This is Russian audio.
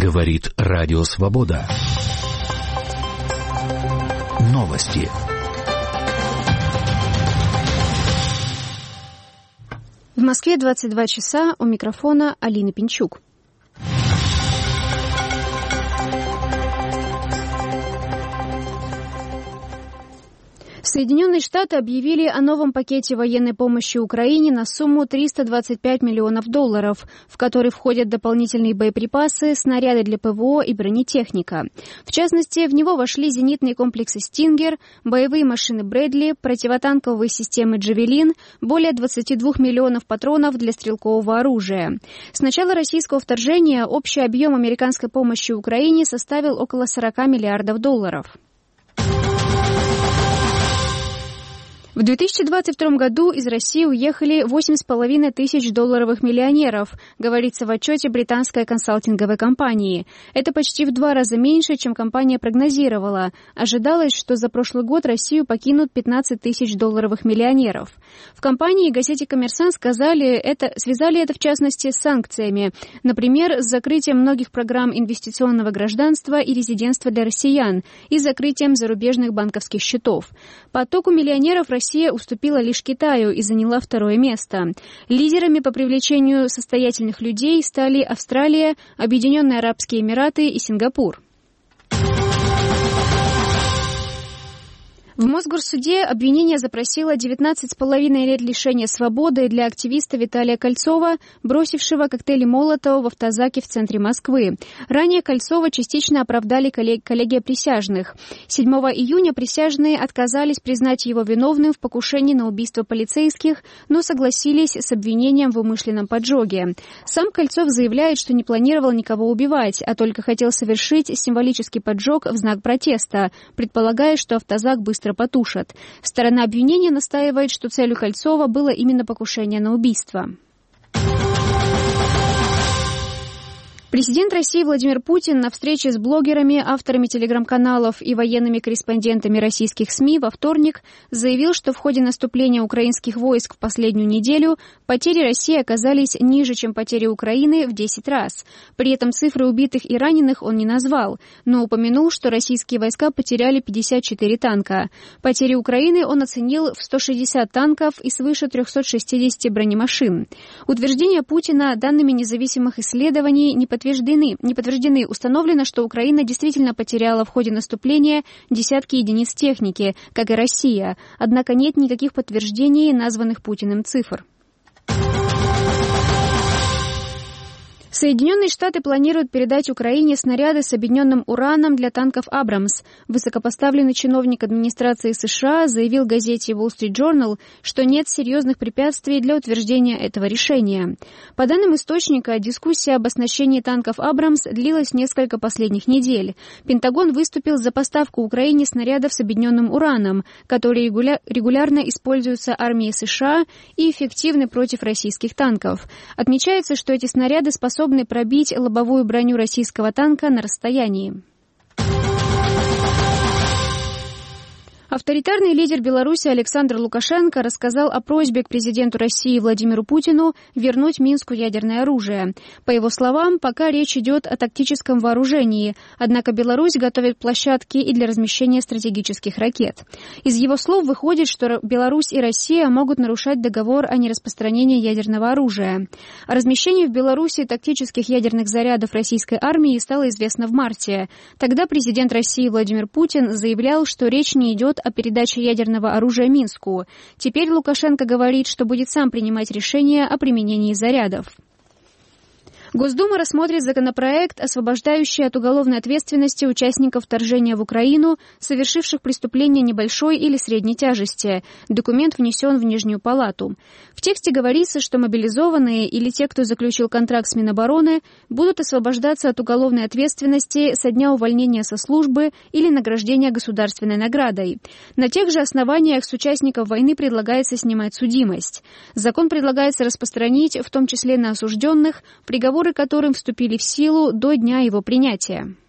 Говорит Радио Свобода. Новости. В Москве 22 часа, у микрофона Алина Пинчук. Соединенные Штаты объявили о новом пакете военной помощи Украине на сумму $325 миллионов, в который входят дополнительные боеприпасы, снаряды для ПВО и бронетехника. В частности, в него вошли зенитные комплексы «Стингер», боевые машины «Брэдли», противотанковые системы «Джавелин», более 22 миллионов патронов для стрелкового оружия. С начала российского вторжения общий объем американской помощи Украине составил около $40 миллиардов. В 2022 году из России уехали $8,5 тысяч миллионеров, говорится в отчете британской консалтинговой компании. Это почти в 2 раза меньше, чем компания прогнозировала. Ожидалось, что за прошлый год Россию покинут 15 тысяч миллионеров. В компании и газете «Коммерсант» связали это в частности с санкциями. Например, с закрытием многих программ инвестиционного гражданства и резидентства для россиян и закрытием зарубежных банковских счетов. Потоку миллионеров Россия уступила лишь Китаю и заняла 2-е место. Лидерами по привлечению состоятельных людей стали Австралия, Объединенные Арабские Эмираты и Сингапур. В Мосгорсуде обвинение запросило 19,5 лет лишения свободы для активиста Виталия Кольцова, бросившего коктейли Молотова в автозаке в центре Москвы. Ранее Кольцова частично оправдали коллегия присяжных. 7 июня присяжные отказались признать его виновным в покушении на убийство полицейских, но согласились с обвинением в умышленном поджоге. Сам Кольцов заявляет, что не планировал никого убивать, а только хотел совершить символический поджог в знак протеста, предполагая, что автозак быстро потушат. Сторона обвинения настаивает, что целью Кольцова было именно покушение на убийство. Президент России Владимир Путин на встрече с блогерами, авторами телеграм-каналов и военными корреспондентами российских СМИ во вторник заявил, что в ходе наступления украинских войск в последнюю неделю потери России оказались ниже, чем потери Украины в 10 раз. При этом цифры убитых и раненых он не назвал, но упомянул, что российские войска потеряли 54 танка. Потери Украины он оценил в 160 танков и свыше 360 бронемашин. Утверждения Путина данными независимых исследований не подтверждены. Установлено, что Украина действительно потеряла в ходе наступления десятки единиц техники, как и Россия. Однако нет никаких подтверждений названных Путиным цифр. Соединенные Штаты планируют передать Украине снаряды с объединенным ураном для танков «Абрамс». Высокопоставленный чиновник администрации США заявил газете Wall Street Journal, что нет серьезных препятствий для утверждения этого решения. По данным источника, дискуссия об оснащении танков «Абрамс» длилась несколько последних недель. Пентагон выступил за поставку Украине снарядов с объединенным ураном, которые регулярно используются армией США и эффективны против российских танков. Отмечается, что эти снаряды способны пробить лобовую броню российского танка на расстоянии. Авторитарный лидер Беларуси Александр Лукашенко рассказал о просьбе к президенту России Владимиру Путину вернуть Минску ядерное оружие. По его словам, пока речь идет о тактическом вооружении, однако Беларусь готовит площадки и для размещения стратегических ракет. Из его слов выходит, что Беларусь и Россия могут нарушать договор о нераспространении ядерного оружия. О размещении в Беларуси тактических ядерных зарядов российской армии стало известно в марте. Тогда президент России Владимир Путин заявлял, что речь не идет о передаче ядерного оружия Минску. Теперь Лукашенко говорит, что будет сам принимать решение о применении зарядов. Госдума рассмотрит законопроект, освобождающий от уголовной ответственности участников вторжения в Украину, совершивших преступления небольшой или средней тяжести. Документ внесен в Нижнюю палату. В тексте говорится, что мобилизованные или те, кто заключил контракт с Минобороны, будут освобождаться от уголовной ответственности со дня увольнения со службы или награждения государственной наградой. На тех же основаниях с участников войны предлагается снимать судимость. Закон предлагается распространить, в том числе на осужденных, приговоры которым вступили в силу до дня его принятия.